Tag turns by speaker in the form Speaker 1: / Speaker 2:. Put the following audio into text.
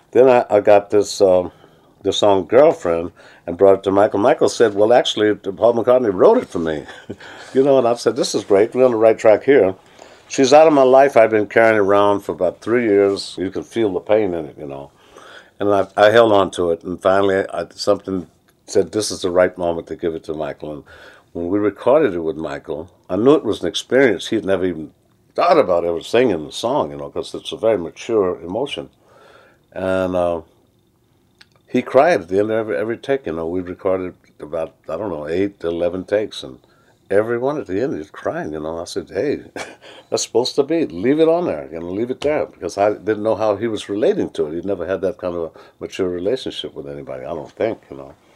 Speaker 1: Then I got this the song "Girlfriend" and brought it to Michael. Michael said, "Well, actually, Paul McCartney wrote it for me." And I said, "This is great. We're on the right track here." She's out of my life. I've been carrying around for about 3 years. You can feel the pain in it. And I held on to it, and finally, something said this is the right moment to give it to Michael. And when we recorded it with Michael, I knew it was an experience he'd never even thought about ever singing the song, because it's a very mature emotion. And he cried at the end of every take. We recorded about, I don't know, 8 to 11 takes, and every one at the end he's crying. I said, "Hey, that's supposed to be. Leave it on there. Leave it there," because I didn't know how he was relating to it. He'd never had that kind of a mature relationship with anybody. I don't think.